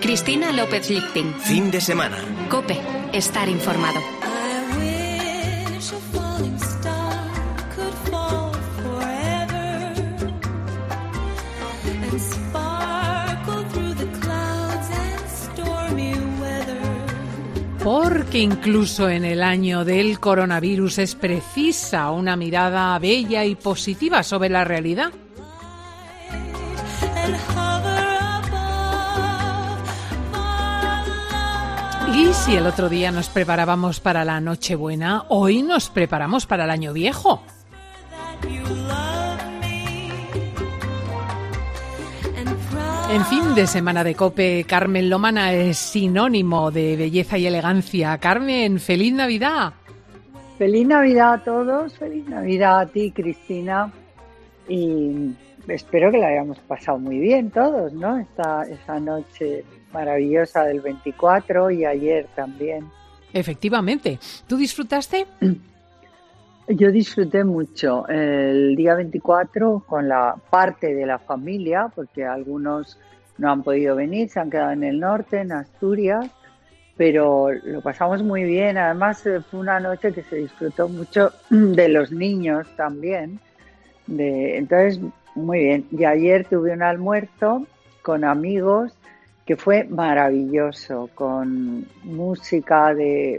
Cristina López Lichting. Fin de semana. COPE. Estar informado. Porque incluso en el año del coronavirus es precisa una mirada bella y positiva sobre la realidad. Y si el otro día nos preparábamos para la Nochebuena, hoy nos preparamos para el Año Viejo. En fin de semana de COPE, Carmen Lomana es sinónimo de belleza y elegancia. Carmen, ¡feliz Navidad! Feliz Navidad a todos, feliz Navidad a ti, Cristina, y espero que la hayamos pasado muy bien todos, ¿no? Esa noche maravillosa del 24 y ayer también. Efectivamente. ¿Tú disfrutaste? Yo disfruté mucho el día 24 con la parte de la familia, porque algunos no han podido venir, se han quedado en el norte, en Asturias, pero lo pasamos muy bien. Además fue una noche que se disfrutó mucho de los niños también. Entonces, muy bien. Y ayer tuve un almuerzo con amigos que fue maravilloso, con música de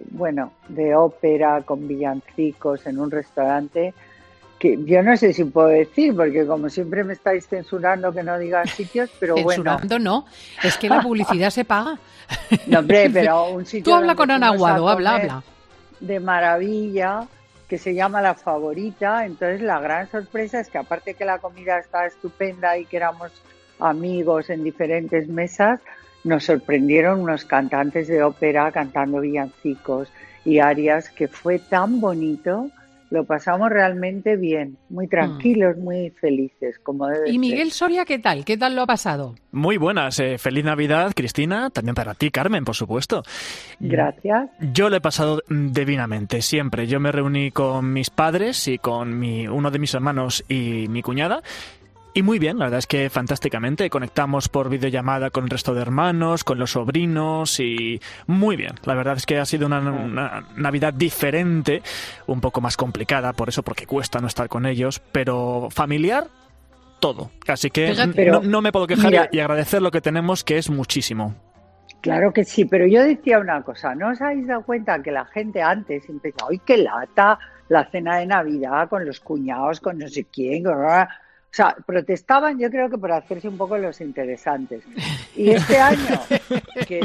ópera, con villancicos en un restaurante que yo no sé si puedo decir, porque como siempre me estáis censurando que no diga sitios, pero censurando no, es que la publicidad se paga. No, hombre, pero un sitio... Tú habla con Ana Aguado, habla. De maravilla, que se llama La Favorita. Entonces la gran sorpresa es que aparte que la comida estaba estupenda y que éramos amigos en diferentes mesas, nos sorprendieron unos cantantes de ópera cantando villancicos y arias, que fue tan bonito. Lo pasamos realmente bien, muy tranquilos, muy felices, como debe ser. ¿Y Miguel Soria qué tal? ¿Qué tal lo ha pasado? Muy buenas. Feliz Navidad, Cristina. También para ti, Carmen, por supuesto. Gracias. Yo lo he pasado divinamente, siempre. Yo me reuní con mis padres y con uno de mis hermanos y mi cuñada. Y muy bien, la verdad es que fantásticamente. Conectamos por videollamada con el resto de hermanos, con los sobrinos y muy bien. La verdad es que ha sido una Navidad diferente, un poco más complicada, por eso, porque cuesta no estar con ellos, pero familiar, todo. Así que no me puedo quejar y agradecer lo que tenemos, que es muchísimo. Claro que sí, pero yo decía una cosa, ¿no os habéis dado cuenta que la gente antes empezó, ¡ay, qué lata! La cena de Navidad con los cuñados, con no sé quién, o sea, protestaban, yo creo que por hacerse un poco los interesantes. Y este año, que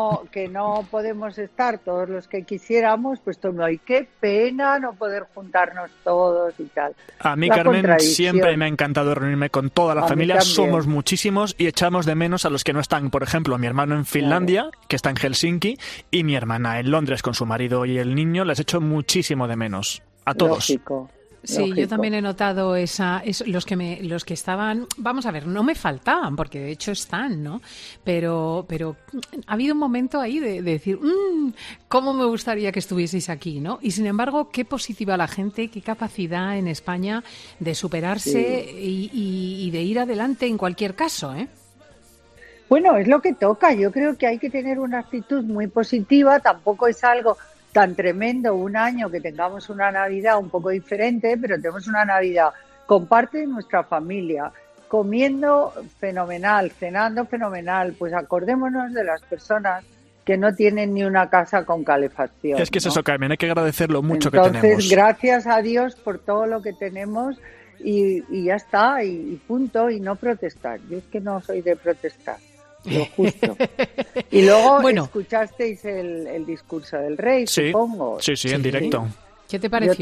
no podemos estar todos los que quisiéramos, pues todo, ¡ay, qué pena no poder juntarnos todos y tal! A mí, Carmen, siempre me ha encantado reunirme con toda la familia. Somos muchísimos y echamos de menos a los que no están. Por ejemplo, mi hermano en Finlandia, que está en Helsinki, y mi hermana en Londres con su marido y el niño. Les echo muchísimo de menos. A todos. Lógico. Sí, lógico. Yo también he notado los que estaban, vamos a ver, no me faltaban, porque de hecho están, ¿no? Pero ha habido un momento ahí de decir, cómo me gustaría que estuvieseis aquí, ¿no? Y sin embargo, qué positiva la gente, qué capacidad en España de superarse y de ir adelante en cualquier caso, ¿eh? Bueno, es lo que toca. Yo creo que hay que tener una actitud muy positiva. Tampoco es algo tan tremendo un año que tengamos una Navidad un poco diferente, pero tenemos una Navidad con parte de nuestra familia, comiendo fenomenal, cenando fenomenal. Pues acordémonos de las personas que no tienen ni una casa con calefacción. Es que es eso, Carmen, hay que agradecer lo mucho que tenemos. Entonces, gracias a Dios por todo lo que tenemos y ya está, y punto, y no protestar. Yo es que no soy de protestar. Lo justo. Y luego escuchasteis el discurso del rey, supongo. Sí, en directo. ¿Qué te pareció?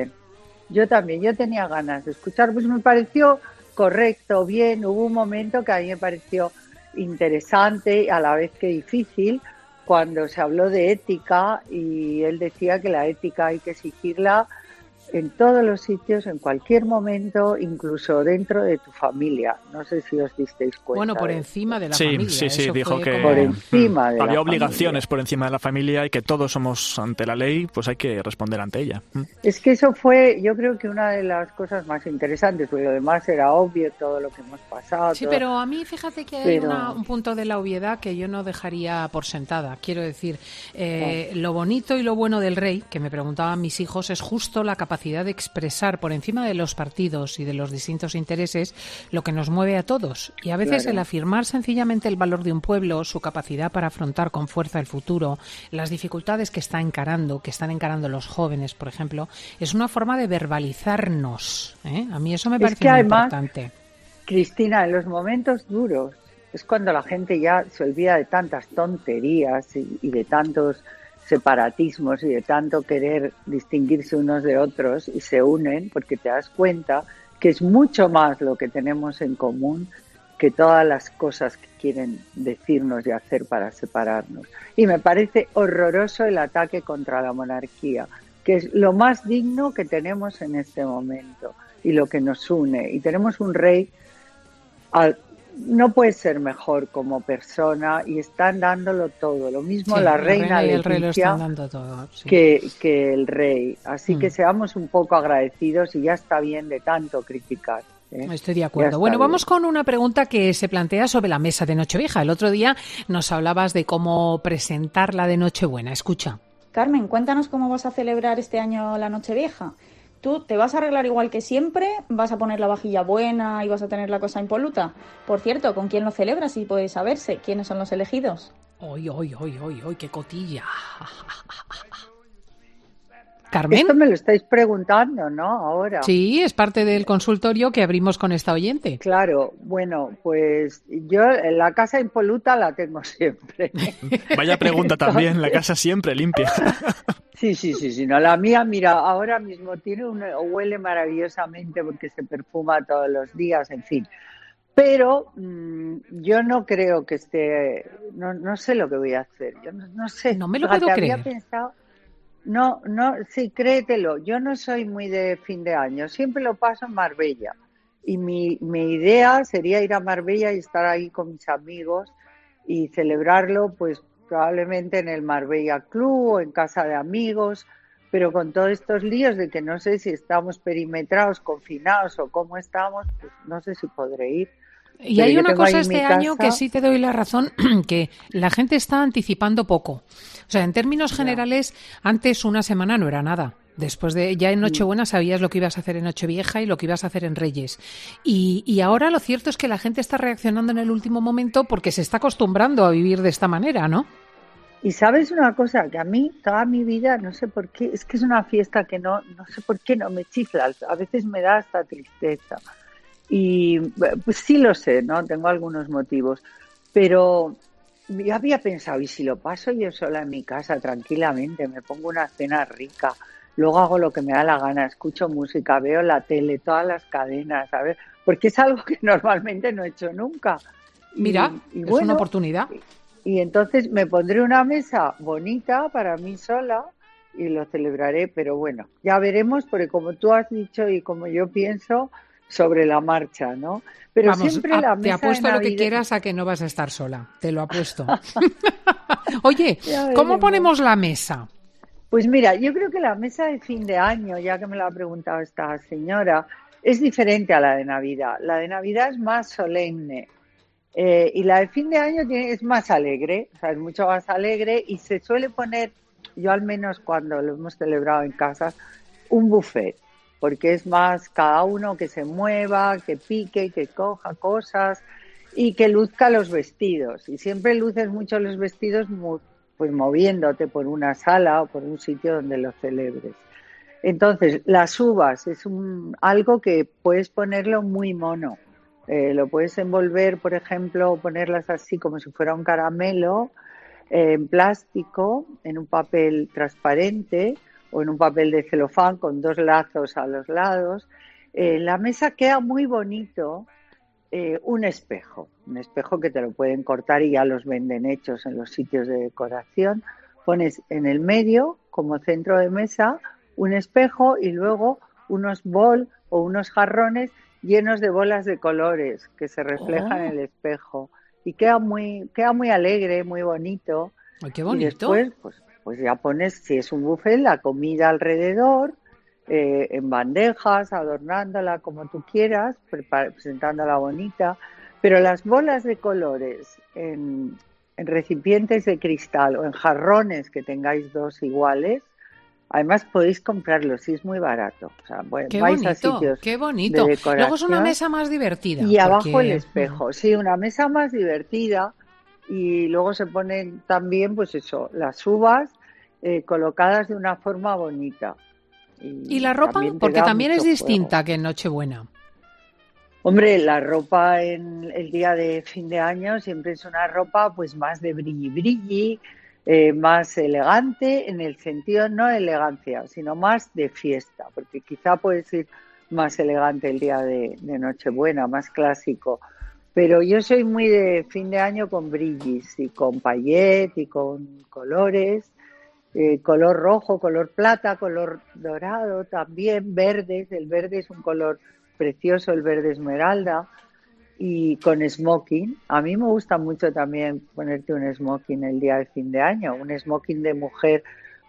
Yo también. Yo tenía ganas de escuchar, pues me pareció correcto, bien. Hubo un momento que a mí me pareció interesante, a la vez que difícil, cuando se habló de ética y él decía que la ética hay que exigirla en todos los sitios, en cualquier momento, incluso dentro de tu familia. No sé si os disteis cuenta. Bueno, por encima de la familia. Sí, Eso dijo que por encima de había la obligaciones familia. por encima de la familia y que todos somos ante la ley, pues hay que responder ante ella. Es que eso fue, yo creo que una de las cosas más interesantes, porque lo demás era obvio, todo lo que hemos pasado. Sí, todo. pero a mí fíjate que hay un punto de la obviedad que yo no dejaría por sentada. Quiero decir, lo bonito y lo bueno del rey, que me preguntaban mis hijos, es justo la capacidad de expresar por encima de los partidos y de los distintos intereses lo que nos mueve a todos. Y a veces el afirmar sencillamente el valor de un pueblo, su capacidad para afrontar con fuerza el futuro, las dificultades que están encarando los jóvenes, por ejemplo, es una forma de verbalizarnos. A mí eso me parece muy importante. Cristina, en los momentos duros es cuando la gente ya se olvida de tantas tonterías y de tantos separatismos y de tanto querer distinguirse unos de otros y se unen porque te das cuenta que es mucho más lo que tenemos en común que todas las cosas que quieren decirnos y hacer para separarnos. Y me parece horroroso el ataque contra la monarquía, que es lo más digno que tenemos en este momento y lo que nos une. Y tenemos un rey, no puede ser mejor como persona y están dándolo todo. Lo mismo la reina y el rey lo están Leticia dando todo, sí. que el rey. Así que seamos un poco agradecidos y ya está bien de tanto criticar. Estoy de acuerdo. Bueno, vamos con una pregunta que se plantea sobre la mesa de Nochevieja. El otro día nos hablabas de cómo presentarla de Nochebuena. Escucha. Carmen, cuéntanos cómo vas a celebrar este año la Nochevieja. ¿Tú te vas a arreglar igual que siempre? ¿Vas a poner la vajilla buena y vas a tener la cosa impoluta? Por cierto, ¿con quién lo celebras? Si puede saberse. ¿Quiénes son los elegidos? ¡Oy, qué cotilla! ¿Carmen? Esto me lo estáis preguntando, ¿no? Ahora. Sí, es parte del consultorio que abrimos con esta oyente. Claro, bueno, pues yo la casa impoluta la tengo siempre. Vaya pregunta también, la casa siempre limpia. Sí, no, la mía, mira, ahora mismo huele maravillosamente porque se perfuma todos los días, en fin. Pero yo no creo que no sé lo que voy a hacer, yo no sé. No me lo puedo creer. Había pensado, no, sí, créetelo, yo no soy muy de fin de año, siempre lo paso en Marbella. Y mi idea sería ir a Marbella y estar ahí con mis amigos y celebrarlo, pues probablemente en el Marbella Club o en casa de amigos, pero con todos estos líos de que no sé si estamos perimetrados, confinados o cómo estamos, pues no sé si podré ir. Y hay una cosa este año que sí te doy la razón, que la gente está anticipando poco. O sea, en términos generales, antes una semana no era nada. Después ya en Nochebuena sabías lo que ibas a hacer en Nochevieja y lo que ibas a hacer en Reyes. Y ahora lo cierto es que la gente está reaccionando en el último momento porque se está acostumbrando a vivir de esta manera, ¿no? Y sabes una cosa, que a mí toda mi vida, no sé por qué, es que es una fiesta que no sé por qué no me chifla, a veces me da hasta tristeza. Y pues sí lo sé, ¿no? Tengo algunos motivos, pero yo había pensado, ¿y si lo paso yo sola en mi casa tranquilamente? Me pongo una cena rica, luego hago lo que me da la gana, escucho música, veo la tele, todas las cadenas, ¿sabes? Porque es algo que normalmente no he hecho nunca. Mira, es una oportunidad. Y entonces me pondré una mesa bonita para mí sola y lo celebraré, pero bueno, ya veremos, porque como tú has dicho y como yo pienso, sobre la marcha, ¿no? Pero vamos, siempre la mesa te apuesto lo que quieras a que no vas a estar sola, te lo apuesto. Oye, ¿cómo ponemos la mesa? Pues mira, yo creo que la mesa de fin de año, ya que me lo ha preguntado esta señora, es diferente a la de Navidad. La de Navidad es más solemne y la de fin de año es más alegre, o sea, es mucho más alegre y se suele poner, yo al menos cuando lo hemos celebrado en casa, un buffet. Porque es más cada uno que se mueva, que pique, que coja cosas y que luzca los vestidos. Y siempre luces mucho los vestidos pues moviéndote por una sala o por un sitio donde lo celebres. Entonces, las uvas es algo que puedes ponerlo muy mono. Lo puedes envolver, por ejemplo, ponerlas así como si fuera un caramelo en plástico, en un papel transparente o en un papel de celofán con 2 lazos a los lados. La mesa queda muy bonito, un espejo que te lo pueden cortar y ya los venden hechos en los sitios de decoración. Pones en el medio, como centro de mesa, un espejo y luego unos bol o unos jarrones llenos de bolas de colores que se reflejan en el espejo. Y queda muy alegre, muy bonito. Ay, qué bonito. Y después, pues ya pones, si es un buffet, la comida alrededor, en bandejas, adornándola como tú quieras, presentándola bonita. Pero las bolas de colores en recipientes de cristal o en jarrones que tengáis dos iguales, además podéis comprarlos, sí, es muy barato. O sea, qué vais bonito, a sitios qué bonito. de decoración. Luego es una mesa más divertida. Y abajo el espejo, sí, una mesa más divertida. Y luego se ponen también, pues eso, las uvas colocadas de una forma bonita. ¿Y la ropa? Porque también es distinta que en Nochebuena. Hombre, la ropa en el día de fin de año siempre es una ropa pues más de brilli, más elegante, en el sentido no de elegancia, sino más de fiesta, porque quizá puede ser más elegante el día de Nochebuena, más clásico. Pero yo soy muy de fin de año con brillis y con paillet y con colores, color rojo, color plata, color dorado también, verdes. El verde es un color precioso, el verde esmeralda, y con smoking. A mí me gusta mucho también ponerte un smoking el día de fin de año, un smoking de mujer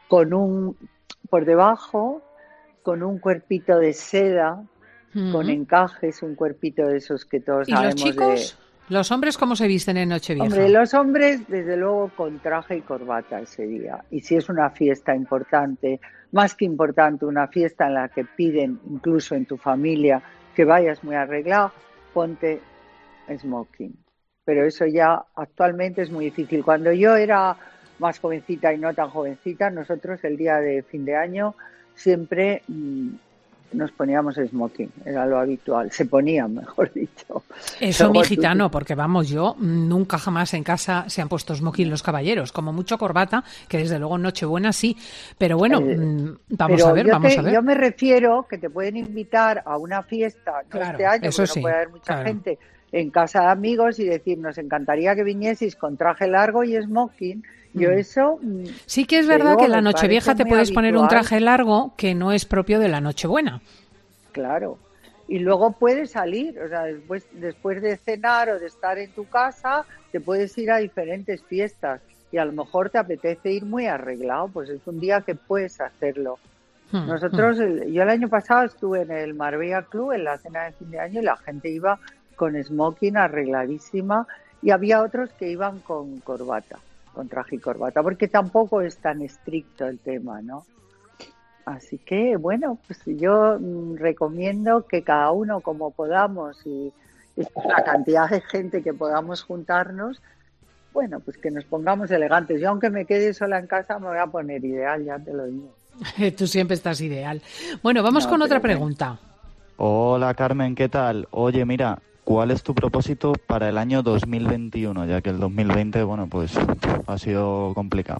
por debajo, con un cuerpito de seda, con encajes, un cuerpito de esos que todos sabemos. ¿Y los chicos? ¿Los hombres cómo se visten en Nochevieja? Hombre, los hombres, desde luego, con traje y corbata ese día. Y si es una fiesta importante, más que importante, una fiesta en la que piden, incluso en tu familia, que vayas muy arreglado, ponte smoking. Pero eso ya actualmente es muy difícil. Cuando yo era más jovencita y no tan jovencita, nosotros el día de fin de año siempre nos poníamos smoking, era lo habitual, se ponían, mejor dicho. Eso mi gitano, porque vamos, yo nunca jamás en casa se han puesto smoking los caballeros, como mucho corbata, que desde luego en Nochebuena sí, pero bueno, vamos a ver. Yo me refiero que te pueden invitar a una fiesta, no claro, este año, eso porque sí, no puede haber mucha claro. gente en casa de amigos y decir, nos encantaría que vinieseis con traje largo y smoking. Yo eso... Sí que es verdad que en la Nochevieja te puedes poner un habitual. traje largo que no es propio de la Nochebuena. Claro. Y luego puedes salir, o sea, después de cenar o de estar en tu casa, te puedes ir a diferentes fiestas y a lo mejor te apetece ir muy arreglado, pues es un día que puedes hacerlo. Nosotros, yo el año pasado estuve en el Marbella Club en la cena de fin de año y la gente iba con smoking arregladísima y había otros que iban con corbata, con traje y corbata, porque tampoco es tan estricto el tema, ¿no? Así que, bueno, pues yo recomiendo que cada uno como podamos y la cantidad de gente que podamos juntarnos, bueno, pues que nos pongamos elegantes. Yo aunque me quede sola en casa me voy a poner ideal, ya te lo digo. Tú siempre estás ideal. Bueno, vamos con otra pregunta. Hola Carmen, ¿qué tal? Oye, mira, ¿cuál es tu propósito para el año 2021? Ya que el 2020, bueno, pues ha sido complicado.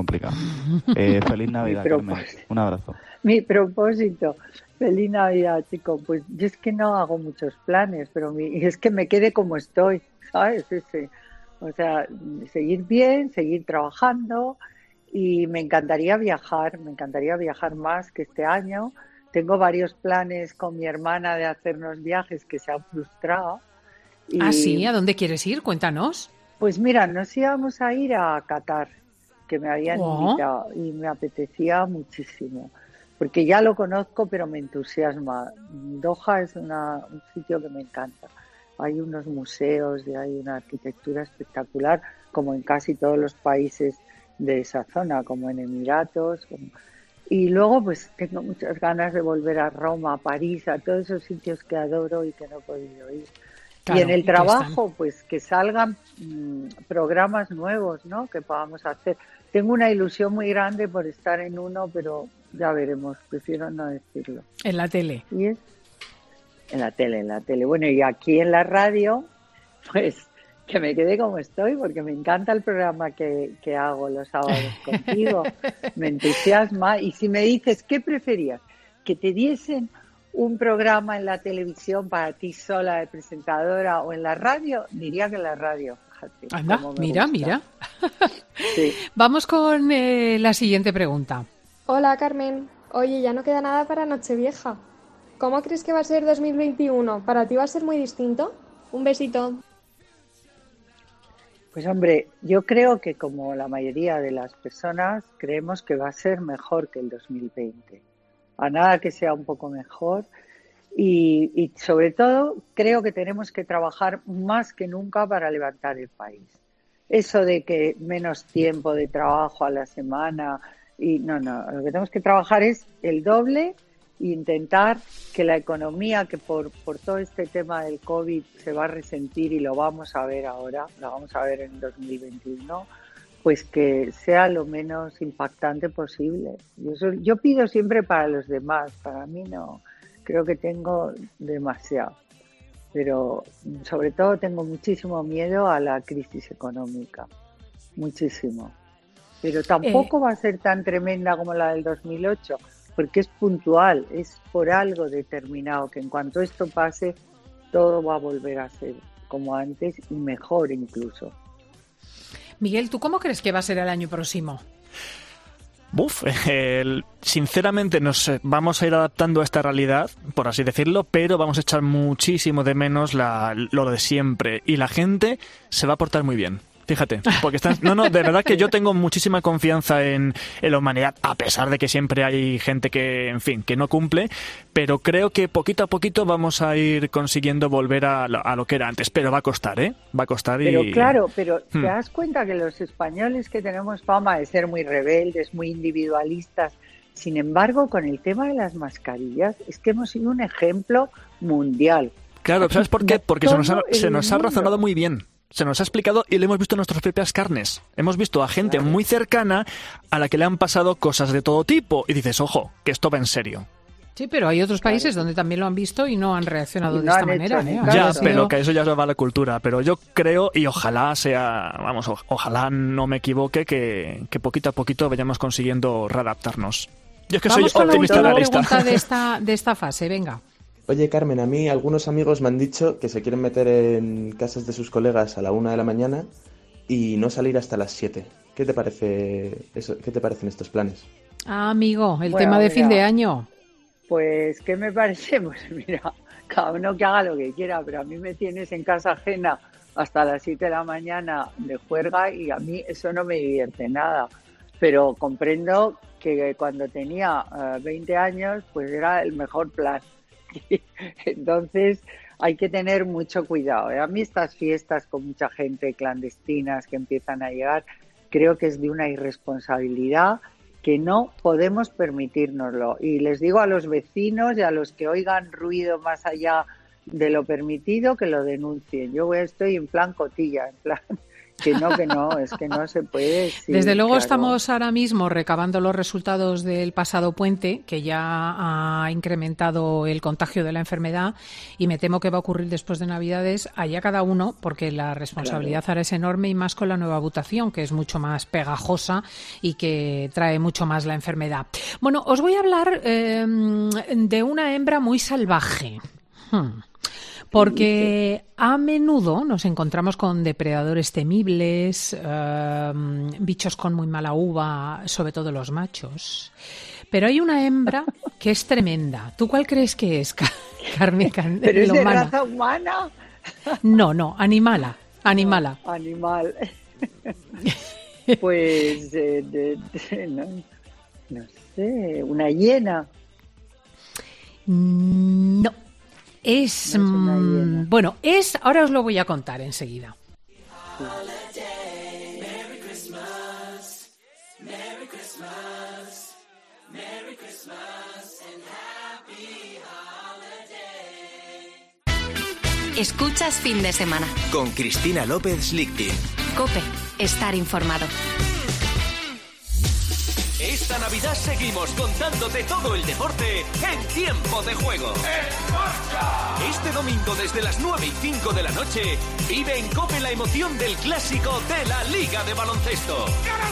Feliz Navidad, Carmen. Un abrazo. Mi propósito, feliz Navidad, chico. Pues yo es que no hago muchos planes, pero es que me quede como estoy, ¿sabes? O sea, seguir bien, seguir trabajando y me encantaría viajar más que este año. Tengo varios planes con mi hermana de hacernos viajes que se han frustrado. ¿Ah, sí? ¿A dónde quieres ir? Cuéntanos. Pues mira, nos íbamos a ir a Qatar, que me habían invitado y me apetecía muchísimo, porque ya lo conozco, pero me entusiasma. Doha es un sitio que me encanta. Hay unos museos y hay una arquitectura espectacular, como en casi todos los países de esa zona, como en Emiratos. Y luego pues tengo muchas ganas de volver a Roma, a París, a todos esos sitios que adoro y que no he podido ir. Claro, y en el trabajo, pues que salgan programas nuevos, ¿no? Que podamos hacer. Tengo una ilusión muy grande por estar en uno, pero ya veremos, prefiero no decirlo. En la tele. ¿Y es? En la tele. Bueno, y aquí en la radio, pues que me quede como estoy, porque me encanta el programa que hago los sábados contigo, me entusiasma. Y si me dices, ¿qué preferías? ¿Que te diesen un programa en la televisión para ti sola de presentadora o en la radio? Diría que en la radio. Fíjate, anda, mira. Sí. Vamos con la siguiente pregunta. Hola Carmen, Oye, ya no queda nada para Nochevieja. ¿Cómo crees que va a ser 2021? ¿Para ti va a ser muy distinto? Un besito. Pues hombre, yo creo que como la mayoría de las personas creemos que va a ser mejor que el 2020. A nada que sea un poco mejor. Y sobre todo creo que tenemos que trabajar más que nunca para levantar el país. Eso de que menos tiempo de trabajo a la semana, y no, lo que tenemos que trabajar es el doble e intentar que la economía, que por todo este tema del COVID se va a resentir y lo vamos a ver ahora, lo vamos a ver en 2021, pues que sea lo menos impactante posible. Yo pido siempre para los demás, para mí no, creo que tengo demasiado. Pero sobre todo tengo muchísimo miedo a la crisis económica, muchísimo. Pero tampoco va a ser tan tremenda como la del 2008, porque es puntual, es por algo determinado, que en cuanto esto pase, todo va a volver a ser como antes y mejor incluso. Miguel, ¿tú cómo crees que va a ser el año próximo? Sinceramente nos vamos a ir adaptando a esta realidad, por así decirlo, pero vamos a echar muchísimo de menos lo de siempre y la gente se va a portar muy bien. Fíjate, porque de verdad que yo tengo muchísima confianza en la humanidad, a pesar de que siempre hay gente que, en fin, que no cumple, pero creo que poquito a poquito vamos a ir consiguiendo volver a lo que era antes, pero va a costar, ¿eh? Va a costar y... Pero claro, ¿te das cuenta que los españoles que tenemos fama de ser muy rebeldes, muy individualistas, sin embargo, con el tema de las mascarillas, es que hemos sido un ejemplo mundial? Claro, ¿sabes por qué? Porque se nos ha razonado muy bien. Se nos ha explicado y lo hemos visto en nuestras propias carnes. Hemos visto a gente muy cercana a la que le han pasado cosas de todo tipo. Y dices, ojo, que esto va en serio. Sí, pero hay otros países donde también lo han visto y no han reaccionado de esta manera. Ya, pero que eso ya va a la cultura. Pero yo creo, y ojalá ojalá no me equivoque, que poquito a poquito vayamos consiguiendo readaptarnos. Yo es que soy optimista realista. Vamos con la última pregunta de esta fase, venga. Oye, Carmen, a mí algunos amigos me han dicho que se quieren meter en casas de sus colegas a la 1 de la mañana y no salir hasta las 7. ¿Qué te parece eso? ¿Qué te parecen estos planes? Ah, amigo, tema de fin de año. Pues, ¿qué me parece? Pues mira, cada uno que haga lo que quiera, pero a mí me tienes en casa ajena hasta las 7 de la mañana de juerga y a mí eso no me divierte nada. Pero comprendo que cuando tenía 20 años, pues era el mejor plan. Entonces hay que tener mucho cuidado. A mí estas fiestas con mucha gente clandestinas que empiezan a llegar, creo que es de una irresponsabilidad que no podemos permitírnoslo. Y les digo a los vecinos y a los que oigan ruido más allá de lo permitido, que lo denuncien. Yo estoy en plan cotilla, en plan... Que no, es que no se puede. Sí, desde luego claro. Estamos ahora mismo recabando los resultados del pasado puente, que ya ha incrementado el contagio de la enfermedad y me temo que va a ocurrir después de Navidades, allá cada uno, porque la responsabilidad ahora es enorme y más con la nueva mutación, que es mucho más pegajosa y que trae mucho más la enfermedad. Bueno, os voy a hablar de una hembra muy salvaje. Porque a menudo nos encontramos con depredadores temibles, bichos con muy mala uva, sobre todo los machos. Pero hay una hembra que es tremenda. ¿Tú cuál crees que es, Carmen? ¿Pero es de raza humana? No, animala. Animal. Pues, no sé, una hiena. No. Ahora os lo voy a contar enseguida. Escuchas Fin de Semana. Con Cristina López Lichting. COPE. Estar informado. Esta Navidad seguimos contándote todo el deporte en Tiempo de Juego. Este domingo desde las 9:05 de la noche vive en COPE la emoción del clásico de la Liga de Baloncesto.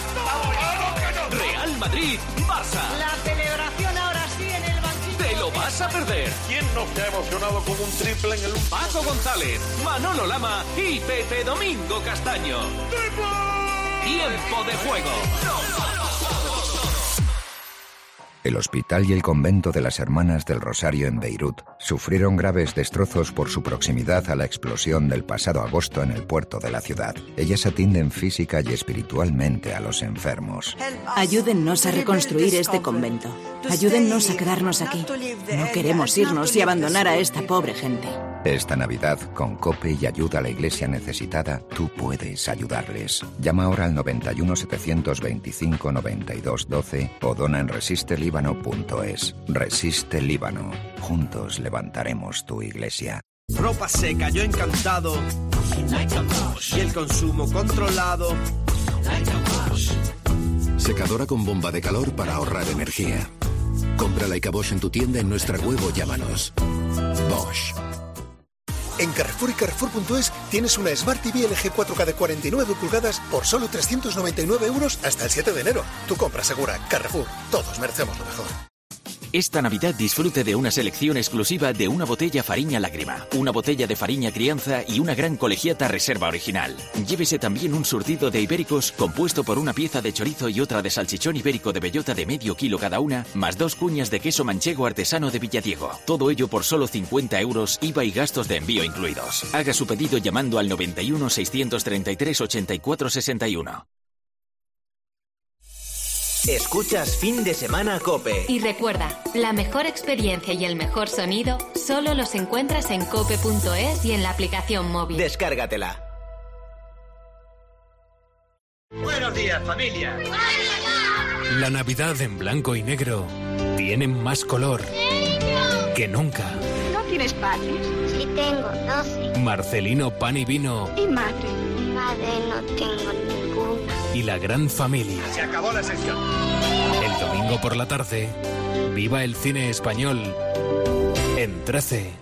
Real Madrid, Barça. La celebración ahora sí en el banquillo. ¿Te lo vas a perder? ¿Quién no se ha emocionado con un triple en el... Paco González, Manolo Lama y Pepe Domingo Castaño. Tiempo de Juego. El hospital y el convento de las Hermanas del Rosario en Beirut sufrieron graves destrozos por su proximidad a la explosión del pasado agosto en el puerto de la ciudad. Ellas atienden física y espiritualmente a los enfermos. Ayúdennos a reconstruir este convento. Ayúdennos a quedarnos aquí. No queremos irnos y abandonar a esta pobre gente. Esta Navidad, con COPE y ayuda a la iglesia necesitada, tú puedes ayudarles. Llama ahora al 91 725 92 12 o dona en resisteLíbano.es. Resiste Líbano. Juntos levantaremos tu iglesia. Ropa seca, yo encantado. Y el consumo controlado. Secadora con bomba de calor para ahorrar energía. Compra Leica Bosch en tu tienda, en nuestra web o llámanos. Bosch. En Carrefour y Carrefour.es tienes una Smart TV LG 4K de 49 pulgadas por solo 399 € hasta el 7 de enero. Tu compra segura. Carrefour. Todos merecemos lo mejor. Esta Navidad disfrute de una selección exclusiva de una botella Fariña Lágrima, una botella de Fariña Crianza y una gran colegiata Reserva Original. Llévese también un surtido de ibéricos compuesto por una pieza de chorizo y otra de salchichón ibérico de bellota de medio kilo cada una, más 2 cuñas de queso manchego artesano de Villadiego. Todo ello por solo 50 €, IVA y gastos de envío incluidos. Haga su pedido llamando al 91 633 84 61. Escuchas Fin de Semana COPE. Y recuerda, la mejor experiencia y el mejor sonido solo los encuentras en cope.es y en la aplicación móvil. Descárgatela. Buenos días, familia. La Navidad en blanco y negro tiene más color que nunca. ¿No tienes padres? Sí tengo, 12. Marcelino Pan y Vino. ¿Y madre? Madre no tengo ninguna. Y la gran familia. Se acabó la sección. El domingo por la tarde, viva el cine español en 13.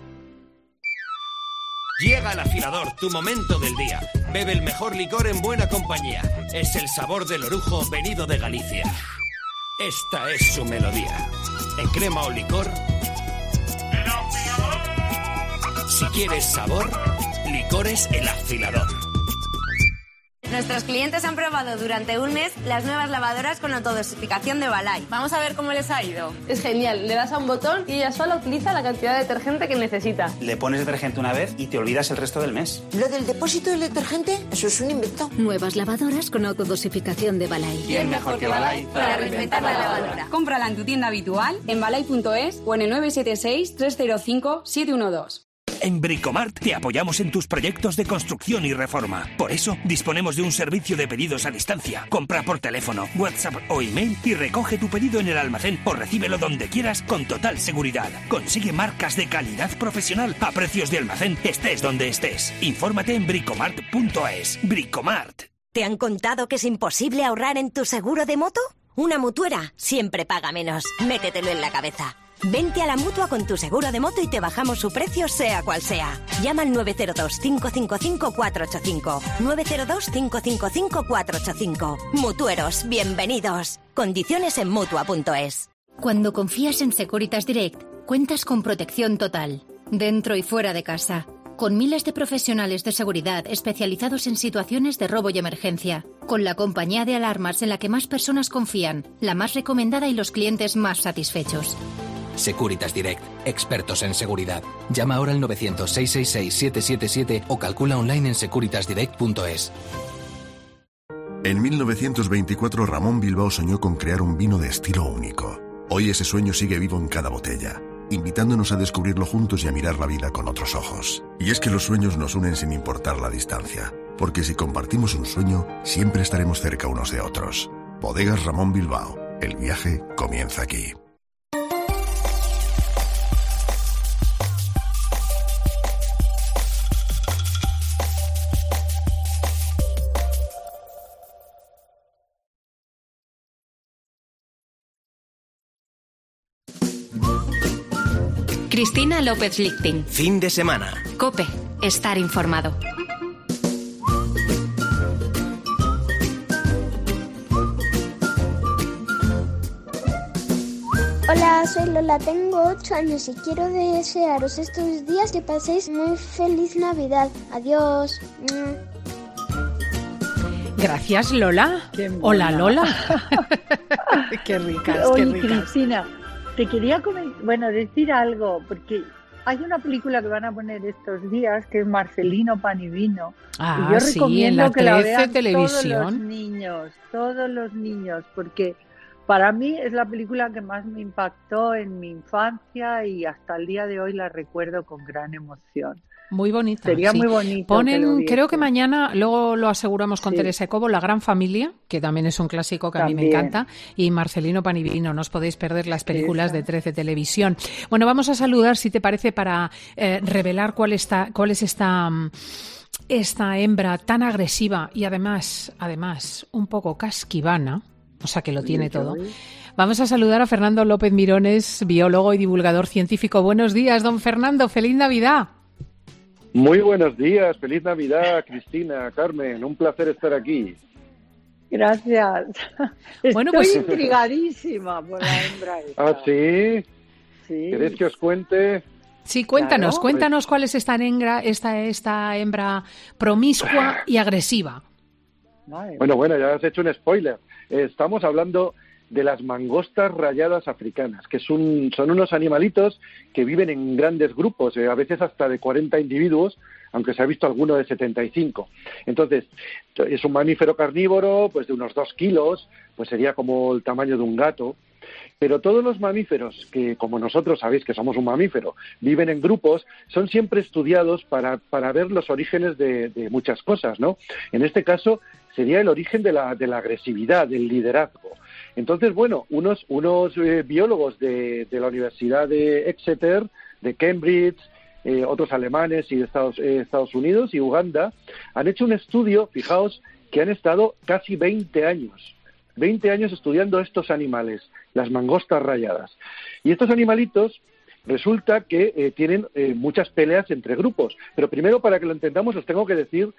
Llega el afilador, tu momento del día. Bebe el mejor licor en buena compañía. Es el sabor del orujo venido de Galicia. Esta es su melodía. En crema o licor. Si quieres sabor, licores El Afilador. Nuestros clientes han probado durante un mes las nuevas lavadoras con autodosificación de Balay. Vamos a ver cómo les ha ido. Es genial, le das a un botón y ella sola utiliza la cantidad de detergente que necesita. Le pones detergente una vez y te olvidas el resto del mes. ¿Lo del depósito del detergente? Eso es un invento. Nuevas lavadoras con autodosificación de Balay. ¿Quién mejor que Balay para reinventar la lavadora? Cómprala en tu tienda habitual, en balay.es o en el 976 305 712. En Bricomart te apoyamos en tus proyectos de construcción y reforma. Por eso, disponemos de un servicio de pedidos a distancia. Compra por teléfono, WhatsApp o email y recoge tu pedido en el almacén o recíbelo donde quieras con total seguridad. Consigue marcas de calidad profesional a precios de almacén, estés donde estés. Infórmate en bricomart.es. Bricomart. ¿Te han contado que es imposible ahorrar en tu seguro de moto? Una mutuera siempre paga menos. Métetelo en la cabeza. Vente a la Mutua con tu seguro de moto y te bajamos su precio sea cual sea. Llama al 902-555-485. 902-555-485. Mutueros, bienvenidos. Condiciones en Mutua.es. Cuando confías en Securitas Direct, cuentas con protección total, dentro y fuera de casa, con miles de profesionales de seguridad especializados en situaciones de robo y emergencia, con la compañía de alarmas en la que más personas confían, la más recomendada y los clientes más satisfechos. Securitas Direct, expertos en seguridad. Llama ahora al 900-666-777 o calcula online en securitasdirect.es. En 1924 Ramón Bilbao soñó con crear un vino de estilo único. Hoy ese sueño sigue vivo en cada botella, invitándonos a descubrirlo juntos y a mirar la vida con otros ojos. Y es que los sueños nos unen sin importar la distancia, porque si compartimos un sueño, siempre estaremos cerca unos de otros. Bodegas Ramón Bilbao, el viaje comienza aquí. Cristina López Lichting. Fin de semana. COPE. Estar informado. Hola, soy Lola, tengo 8 años y quiero desearos estos días que paséis muy feliz Navidad. Adiós. Gracias, Lola. Hola, Lola. Qué ricas, Oye, qué ricas. Cristina, te quería decir algo, porque hay una película que van a poner estos días que es Marcelino Pan y Vino. Y yo recomiendo en la que la 13 vean Televisión. todos los niños, porque para mí es la película que más me impactó en mi infancia y hasta el día de hoy la recuerdo con gran emoción. Muy bonita. Sería sí. muy bonito. Ponen, creo que mañana, luego lo aseguramos con Sí. Teresa Cobo, La Gran Familia, que también es un clásico que a mí me También. encanta, y Marcelino Pan y Vino. No os podéis perder las películas de 13 Televisión. Bueno, vamos a saludar, si te parece, para revelar cuál es esta hembra tan agresiva y además un poco casquivana, o sea que lo tiene todo. Vamos a saludar a Fernando López Mirones, biólogo y divulgador científico. Buenos días, don Fernando. ¡Feliz Navidad! Muy buenos días, feliz Navidad, Cristina, Carmen, un placer estar aquí. Gracias. Bueno, Estoy pues intrigadísima por la hembra esta. ¿Ah, sí? Sí. ¿Queréis que os cuente? sí, cuéntanos, Claro. cuéntanos cuál es esta hembra promiscua y agresiva. Bueno, ya has hecho un spoiler. Estamos hablando de las mangostas rayadas africanas, que son unos animalitos que viven en grandes grupos, a veces hasta de 40 individuos, aunque se ha visto alguno de 75. Entonces, es un mamífero carnívoro, pues de unos 2 kilos, pues sería como el tamaño de un gato. Pero todos los mamíferos que, como nosotros sabéis que somos un mamífero, viven en grupos, son siempre estudiados para ver los orígenes de muchas cosas, ¿no? En este caso sería el origen de la agresividad, del liderazgo. Entonces, bueno, unos biólogos de la Universidad de Exeter, de Cambridge, otros alemanes y de Estados Unidos y Uganda, han hecho un estudio, fijaos, que han estado casi 20 años estudiando estos animales, las mangostas rayadas. Y estos animalitos resulta que tienen muchas peleas entre grupos. Pero primero, para que lo entendamos, os tengo que decir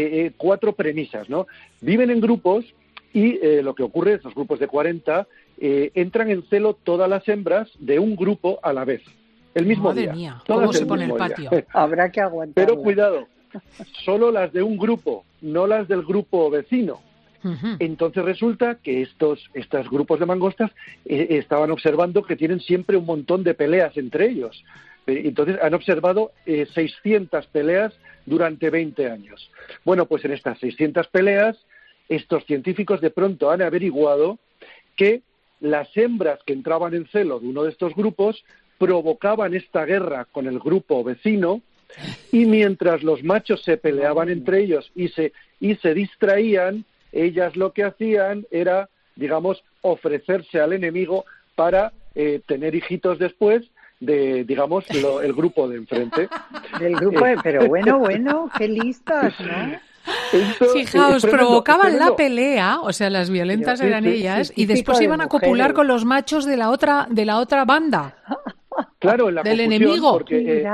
4 premisas, ¿no? Viven en grupos y lo que ocurre, estos grupos de 40, entran en celo todas las hembras de un grupo a la vez, el mismo Madre día. mía, Todas ¿cómo se pone el mismo patio? día. Habrá que aguantar. Pero cuidado, solo las de un grupo, no las del grupo vecino. Entonces resulta que estos grupos de mangostas estaban observando que tienen siempre un montón de peleas entre ellos. Entonces han observado 600 peleas durante 20 años. Bueno, pues en estas 600 peleas, estos científicos de pronto han averiguado que las hembras que entraban en celo de uno de estos grupos provocaban esta guerra con el grupo vecino, y mientras los machos se peleaban entre ellos y se distraían, ellas lo que hacían era, digamos, ofrecerse al enemigo para tener hijitos después de, digamos, el grupo de enfrente. Del grupo pero bueno, qué listas, ¿no? Fijaos, provocaban la pelea, o sea, las violentas eran ellas, y después iban a copular con los machos de la otra banda. Claro, en la del confusión, enemigo. Porque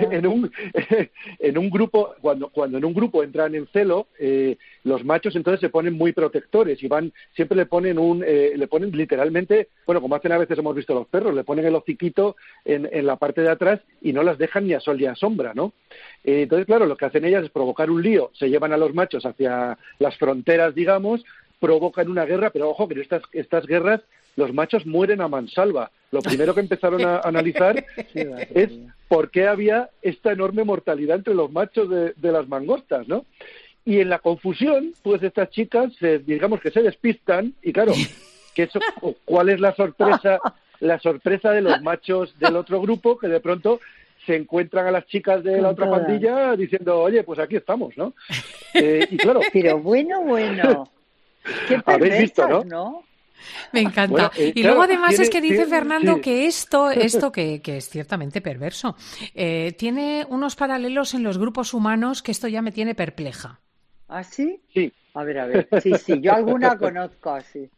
en un grupo, cuando en un grupo entran en celo, los machos entonces se ponen muy protectores y siempre le ponen literalmente, bueno, como hacen a veces hemos visto los perros, le ponen el hociquito en la parte de atrás y no las dejan ni a sol ni a sombra, ¿no? Entonces, claro, lo que hacen ellas es provocar un lío, se llevan a los machos hacia las fronteras, digamos, provocan una guerra, pero ojo, que en estas guerras los machos mueren a mansalva. Lo primero que empezaron a analizar es por qué había esta enorme mortalidad entre los machos de las mangostas, ¿no? Y en la confusión, pues estas chicas, digamos que se despistan, y claro, ¿cuál es la sorpresa? La sorpresa de los machos del otro grupo, que de pronto se encuentran a las chicas de la otra pandilla diciendo, oye, pues aquí estamos, ¿no? Y claro... Pero bueno, qué habéis visto, ¿no? Me encanta. Bueno, y claro, luego además es que dice Fernando sí. que esto que es ciertamente perverso, tiene unos paralelos en los grupos humanos que esto ya me tiene perpleja. ¿Ah, sí? Sí. A ver. Sí, yo alguna conozco así.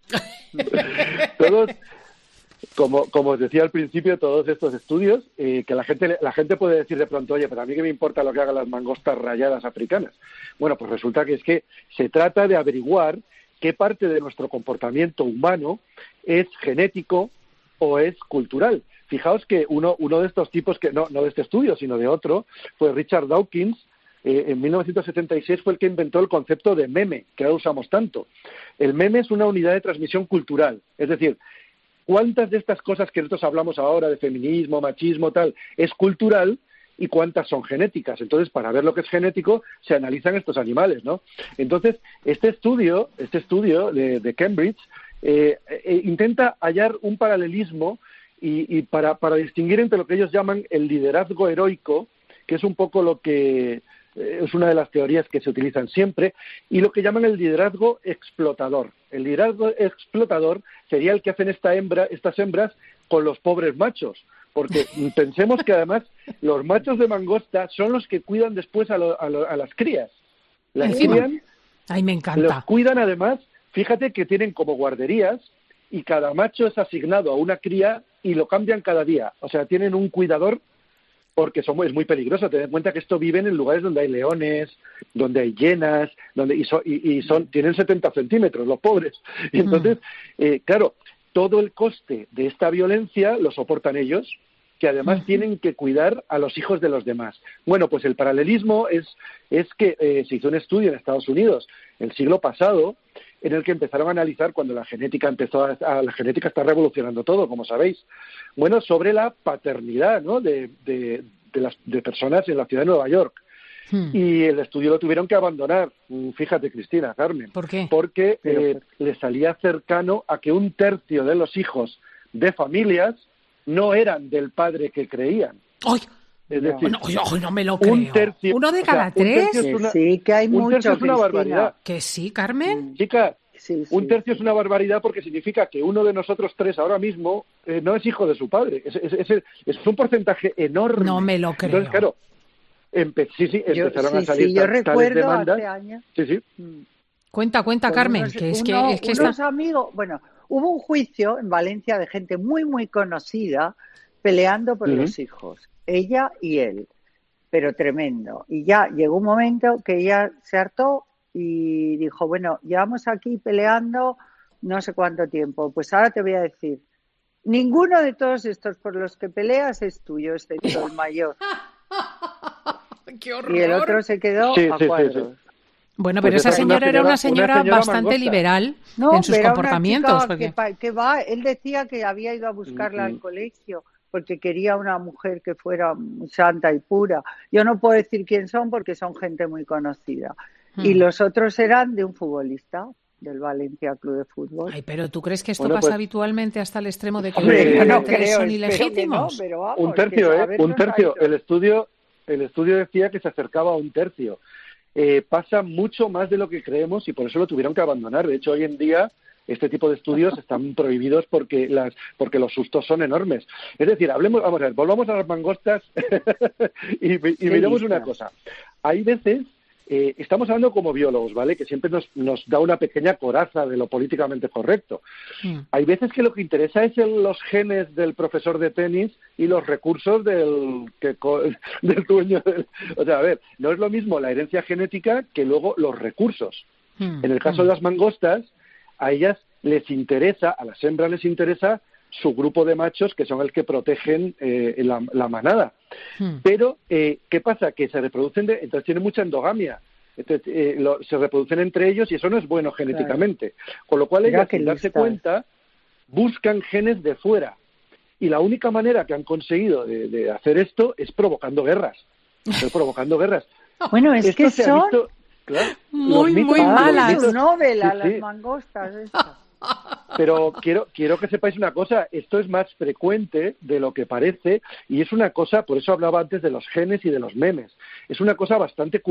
Todos, como os decía al principio, todos estos estudios, que la gente puede decir de pronto, oye, pero a mí qué me importa lo que hagan las mangostas rayadas africanas. Bueno, pues resulta que es que se trata de averiguar qué parte de nuestro comportamiento humano es genético o es cultural. Fijaos que uno de estos tipos, que no de este estudio, sino de otro, fue Richard Dawkins, en 1976 fue el que inventó el concepto de meme, que ahora usamos tanto. El meme es una unidad de transmisión cultural, es decir, ¿cuántas de estas cosas que nosotros hablamos ahora de feminismo, machismo, tal, es cultural y cuántas son genéticas? Entonces, para ver lo que es genético, se analizan estos animales, ¿no? Entonces, este estudio de Cambridge intenta hallar un paralelismo y para distinguir entre lo que ellos llaman el liderazgo heroico, que es un poco lo que es una de las teorías que se utilizan siempre, y lo que llaman el liderazgo explotador. El liderazgo explotador sería el que hacen estas hembras con los pobres machos, porque pensemos que además los machos de mangosta son los que cuidan después a las crías. Las crían, ay, me encanta. Los cuidan además, fíjate que tienen como guarderías y cada macho es asignado a una cría y lo cambian cada día. O sea, tienen un cuidador porque es muy peligroso. Ten en cuenta que esto viven en lugares donde hay leones, donde hay hienas, tienen 70 centímetros los pobres. Y entonces, claro, todo el coste de esta violencia lo soportan ellos, que además tienen que cuidar a los hijos de los demás. Bueno, pues el paralelismo es que se hizo un estudio en Estados Unidos el siglo pasado en el que empezaron a analizar cuando la genética la genética está revolucionando todo, como sabéis. Bueno, sobre la paternidad, ¿no?, de personas en la ciudad de Nueva York. Y el estudio lo tuvieron que abandonar. Fíjate, Cristina, Carmen. ¿Por qué? Porque le salía cercano a que 1/3 de los hijos de familias no eran del padre que creían. ¡Ay! Es decir, no me lo creo. 1/3, ¿Uno de cada 3? Sí, que hay mucho, es una barbaridad. ¿Que sí, Carmen? Chica, sí, 1/3 es una barbaridad porque significa que uno de nosotros 3 ahora mismo no es hijo de su padre. Es un porcentaje enorme. No me lo creo. Entonces, claro, empezaron a salir tales demandas. Hace años. Sí. Cuenta, Carmen, unos amigos, bueno, hubo un juicio en Valencia de gente muy, muy conocida peleando por los hijos, ella y él, pero tremendo. Y ya llegó un momento que ella se hartó y dijo, bueno, llevamos aquí peleando no sé cuánto tiempo, pues ahora te voy a decir, ninguno de todos estos por los que peleas es tuyo, excepto el mayor. ¡Qué horror! Y el otro se quedó a cuadros. Sí. Bueno, pero esa señora era una señora bastante mangosta, liberal en sus comportamientos. Él decía que había ido a buscarla al colegio porque quería una mujer que fuera santa y pura. Yo no puedo decir quién son porque son gente muy conocida. Y los otros eran de un futbolista del Valencia Club de Fútbol. Ay, pero ¿tú crees que esto pasa habitualmente hasta el extremo de que son ilegítimos? No, pero vamos, 1/3, 1/3. El estudio decía que se acercaba a 1/3. Pasa mucho más de lo que creemos y por eso lo tuvieron que abandonar. De hecho, hoy en día este tipo de estudios están prohibidos porque los sustos son enormes. Es decir, volvamos a las mangostas y miremos una cosa. Hay veces, estamos hablando como biólogos, ¿vale?, que siempre nos da una pequeña coraza de lo políticamente correcto. Hay veces que lo que interesa es los genes del profesor de tenis y los recursos del dueño del... O sea, a ver, no es lo mismo la herencia genética que luego los recursos. En el caso de las mangostas, a ellas les interesa, a las hembras les interesa su grupo de machos, que son el que protegen la manada. Pero, ¿qué pasa? Que se reproducen, entonces tienen mucha endogamia. Entonces, se reproducen entre ellos y eso no es bueno genéticamente. Claro. Con lo cual ellas, sin darse cuenta, buscan genes de fuera. Y la única manera que han conseguido de hacer esto es provocando guerras. Bueno, es que son claro, muy malas. Novela, las mangostas estas. Pero quiero que sepáis una cosa, esto es más frecuente de lo que parece y es una cosa, por eso hablaba antes de los genes y de los memes, es una cosa bastante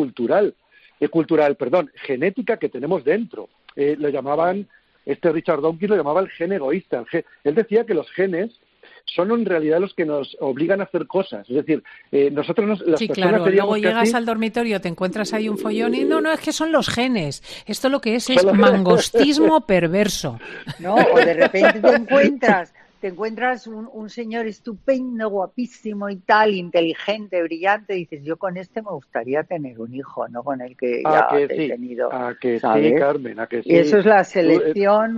genética que tenemos dentro. Lo llamaban, Richard Dawkins lo llamaba el gen egoísta. Él decía que los genes son en realidad los que nos obligan a hacer cosas. Es decir, nosotros las personas claro, luego llegas al dormitorio, te encuentras ahí un follón y no, es que son los genes. Esto lo que es mangostismo perverso. No, o de repente te encuentras un señor estupendo, guapísimo y tal, inteligente, brillante, y dices, yo con este me gustaría tener un hijo, no con el que ya he tenido. Sí, Carmen, Y eso es la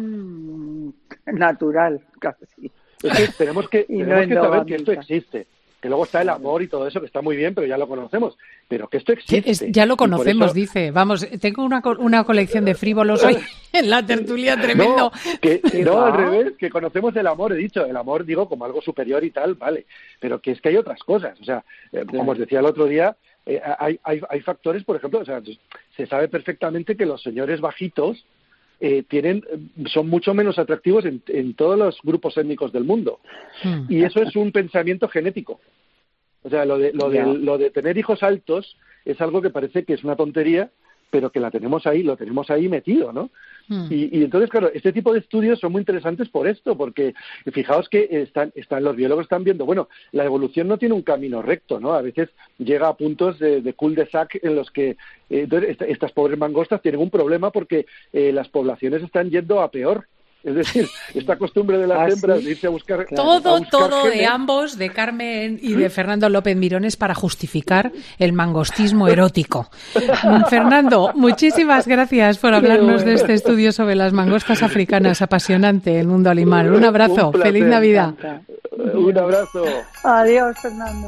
selección natural, casi. Es que tenemos que saber que esto existe. que luego está el amor y todo eso, que está muy bien, pero ya lo conocemos. Pero que esto existe. Ya lo conocemos, dice. Vamos, tengo una colección de frívolos hoy en la tertulia tremendo. No, al revés, que conocemos el amor, he dicho. El amor, digo, como algo superior y tal, vale. Pero que es que hay otras cosas. O sea, como os decía el otro día, hay factores, por ejemplo, o sea, se sabe perfectamente que los señores bajitos son mucho menos atractivos en todos los grupos étnicos del mundo. Y eso es un pensamiento genético. O sea, lo de tener hijos altos es algo que parece que es una tontería, pero que lo tenemos ahí metido, ¿no? Y entonces, claro, este tipo de estudios son muy interesantes por esto, porque fijaos que los biólogos están viendo, bueno, la evolución no tiene un camino recto, ¿no? A veces llega a puntos de cul-de-sac en los que estas pobres mangostas tienen un problema porque las poblaciones están yendo a peor. Es decir, esta costumbre de las hembras de irse a buscar... Todo genes, de ambos, de Carmen y de Fernando López Mirones, para justificar el mangostismo erótico. Fernando, muchísimas gracias por hablarnos de este estudio sobre las mangostas africanas. Apasionante, el mundo animal. Un abrazo, feliz Navidad. Un abrazo. Adiós, Fernando.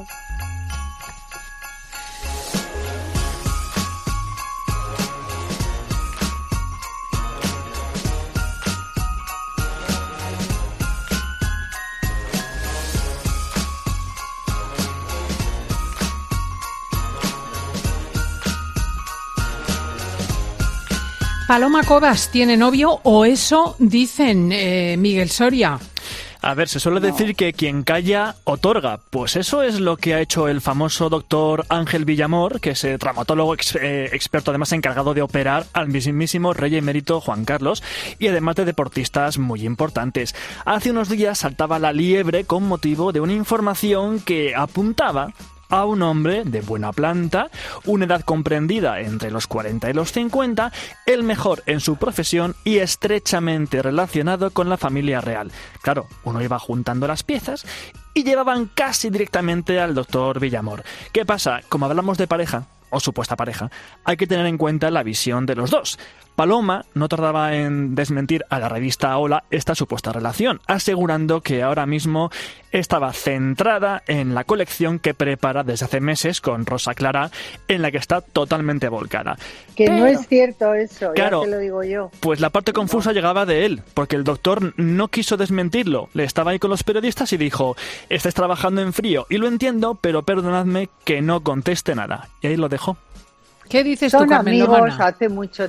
Paloma Cobas tiene novio, o eso dicen, Miguel Soria. A ver, se suele decir que quien calla, otorga. Pues eso es lo que ha hecho el famoso doctor Ángel Villamor, que es traumatólogo experto, además encargado de operar al mismísimo rey emérito Juan Carlos, y además de deportistas muy importantes. Hace unos días saltaba la liebre con motivo de una información que apuntaba a un hombre de buena planta, una edad comprendida entre los 40 y los 50, el mejor en su profesión y estrechamente relacionado con la familia real. Claro, uno iba juntando las piezas y llevaban casi directamente al doctor Villamor. ¿Qué pasa? Como hablamos de pareja, o supuesta pareja, hay que tener en cuenta la visión de los dos. Paloma no tardaba en desmentir a la revista Hola esta supuesta relación, asegurando que ahora mismo estaba centrada en la colección que prepara desde hace meses con Rosa Clara, en la que está totalmente volcada. Pero no es cierto eso, claro, ya te lo digo yo. Pues la parte confusa llegaba de él, porque el doctor no quiso desmentirlo. Le estaba ahí con los periodistas y dijo: estáis trabajando en frío, y lo entiendo, pero perdonadme que no conteste nada. Y ahí lo dejó. ¿Qué dices son tú, Carmen amigos Lomana? hace mucho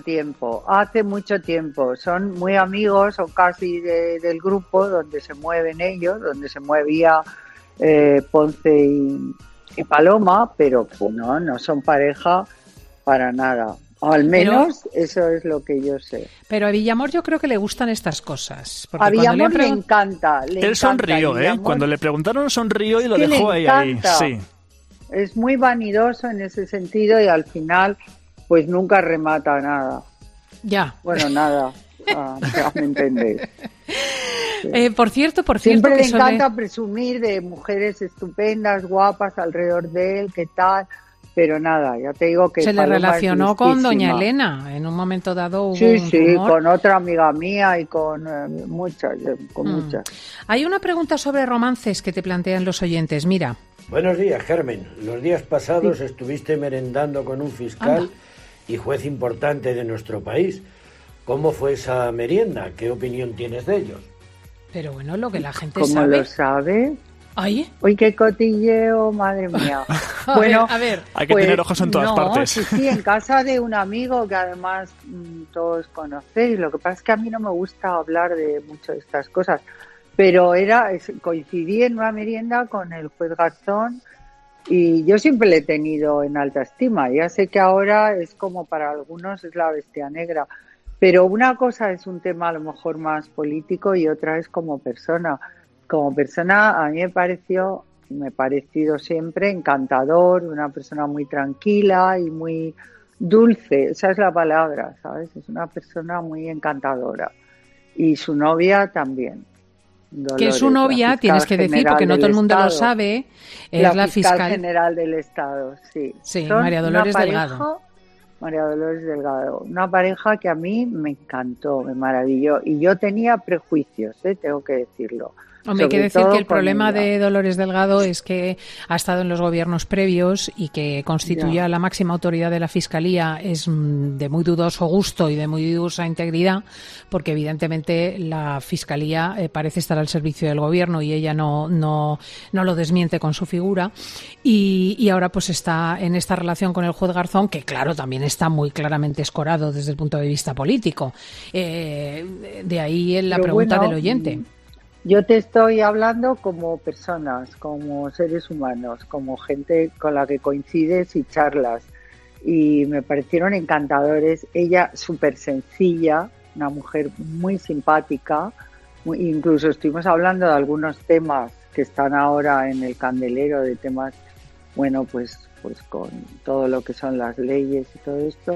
tiempo, son muy amigos, son casi del grupo donde se mueven ellos, donde se movía Ponce y Paloma, pero no son pareja para nada. O al menos eso es lo que yo sé. Pero a Villamor yo creo que le gustan estas cosas. A Villamor le encanta. Él sonrió, cuando le preguntaron sonrió y lo dejó ahí. Sí. Es muy vanidoso en ese sentido y al final pues nunca remata nada. Ya. Bueno, nada. Ya me entendéis. Sí. Por cierto, siempre que le encanta presumir de mujeres estupendas, guapas alrededor de él, qué tal, pero nada, ya te digo que se le relacionó con doña Elena en un momento dado. Hubo un rumor. Con otra amiga mía y con muchas. Hay una pregunta sobre romances que te plantean los oyentes. Mira. Buenos días, Carmen. Los días pasados estuviste merendando con un fiscal y juez importante de nuestro país. ¿Cómo fue esa merienda? ¿Qué opinión tienes de ellos? Pero bueno, lo que la gente ¿Cómo sabe. lo sabe? ¿Ay? Uy, qué cotilleo, madre mía. A ver. Hay que tener ojos en todas partes. Sí, en casa de un amigo que además todos conocéis. Lo que pasa es que a mí no me gusta hablar de mucho de estas cosas. Pero coincidí en una merienda con el juez Garzón y yo siempre le he tenido en alta estima. Ya sé que ahora es como para algunos es la bestia negra, pero una cosa es un tema a lo mejor más político y otra es como persona. Como persona a mí me ha parecido siempre encantador, una persona muy tranquila y muy dulce, esa es la palabra, ¿sabes? Es una persona muy encantadora y su novia también. Dolores, que su novia, tienes que decir, porque no todo el mundo lo sabe, es la fiscal general del Estado, sí. Sí, María Dolores Delgado. María Dolores Delgado, una pareja que a mí me encantó, me maravilló, y yo tenía prejuicios, tengo que decirlo. Hombre, hay que decir que el problema de Dolores Delgado es que ha estado en los gobiernos previos y que constituía la máxima autoridad de la Fiscalía es de muy dudoso gusto y de muy dudosa integridad, porque evidentemente la Fiscalía parece estar al servicio del gobierno y ella no lo desmiente con su figura. Y ahora pues está en esta relación con el juez Garzón, que claro, también está muy claramente escorado desde el punto de vista político. De ahí la pregunta del oyente. Yo te estoy hablando como personas, como seres humanos, como gente con la que coincides y charlas. Y me parecieron encantadores. Ella súper sencilla, una mujer muy simpática. Incluso estuvimos hablando de algunos temas que están ahora en el candelero, de temas, bueno, pues con todo lo que son las leyes y todo esto.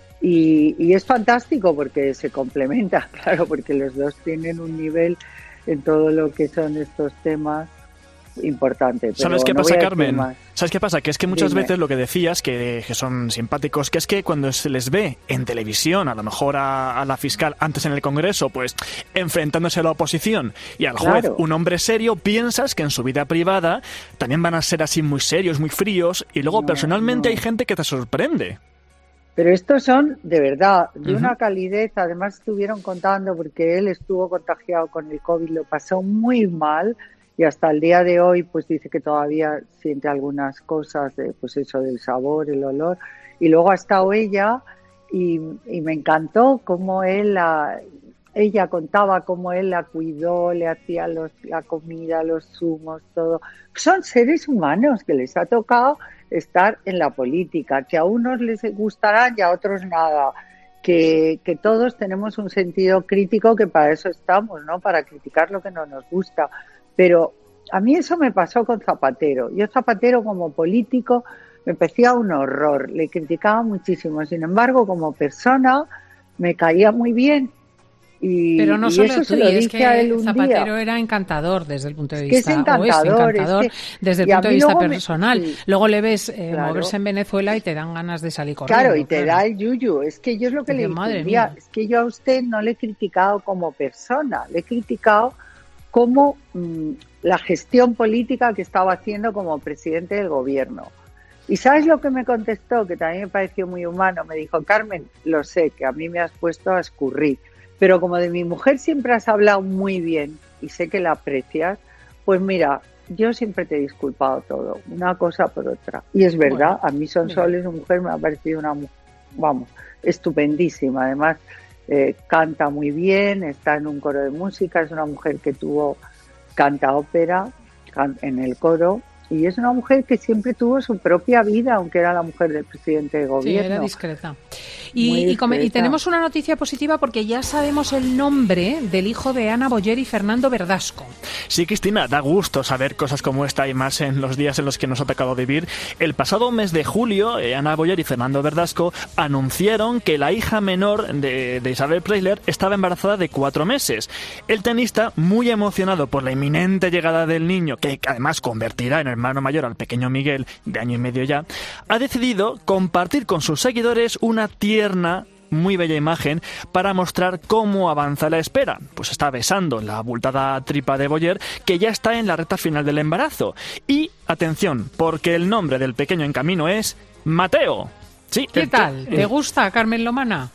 Y es fantástico porque se complementa, claro, porque los dos tienen un nivel en todo lo que son estos temas importante. ¿Sabes qué pasa, Carmen? ¿Sabes qué pasa? Que es que muchas veces lo que decías, que son simpáticos, que es que cuando se les ve en televisión, a lo mejor a la fiscal antes en el Congreso, pues enfrentándose a la oposición y al juez, un hombre serio, piensas que en su vida privada también van a ser así muy serios, muy fríos, y luego personalmente hay gente que te sorprende. Pero estos son, de verdad, de una calidez. Además estuvieron contando, porque él estuvo contagiado con el COVID, lo pasó muy mal y hasta el día de hoy pues dice que todavía siente algunas cosas de, pues eso, del sabor, el olor. Y luego ha estado ella y me encantó cómo ella contaba cómo él la cuidó, le hacía la comida, los zumos, todo. Son seres humanos que les ha tocado estar en la política, que a unos les gustarán y a otros nada, que todos tenemos un sentido crítico, que para eso estamos, ¿no? Para criticar lo que no nos gusta. Pero a mí eso me pasó con Zapatero. Yo Zapatero como político me parecía un horror, le criticaba muchísimo. Sin embargo, como persona me caía muy bien. Pero no solo tú, es que Zapatero era encantador desde el punto de vista, es encantador desde el punto de vista personal. Luego le ves moverse en Venezuela y te dan ganas de salir corriendo. Claro, y te da el yuyu. Es que yo es lo que le diría, es que yo a usted no le he criticado como persona, le he criticado como la gestión política que estaba haciendo como presidente del gobierno. ¿Y sabes lo que me contestó? Que también me pareció muy humano. Me dijo: Carmen, lo sé, que a mí me has puesto a escurrir, pero como de mi mujer siempre has hablado muy bien y sé que la aprecias, pues mira, yo siempre te he disculpado todo, una cosa por otra. Y es verdad, a mí Sonsoles, su mujer, me ha parecido estupendísima. Además, canta muy bien, está en un coro de música, es una mujer que canta ópera en el coro. Y es una mujer que siempre tuvo su propia vida, aunque era la mujer del presidente de gobierno. Sí, era discreta. Y tenemos una noticia positiva porque ya sabemos el nombre del hijo de Ana Boyer y Fernando Verdasco. Sí, Cristina, da gusto saber cosas como esta y más en los días en los que nos ha tocado vivir. El pasado mes de julio, Ana Boyer y Fernando Verdasco anunciaron que la hija menor de Isabel Preisler estaba embarazada de 4 meses. El tenista, muy emocionado por la inminente llegada del niño, que además convertirá en hermano mayor al pequeño Miguel, de año y medio ya, ha decidido compartir con sus seguidores una tierna, muy bella imagen para mostrar cómo avanza la espera. Pues está besando la abultada tripa de Boyer, que ya está en la recta final del embarazo. Y, atención, porque el nombre del pequeño en camino es Mateo. Sí, ¿qué tal? ¿Te gusta, Carmen Lomana?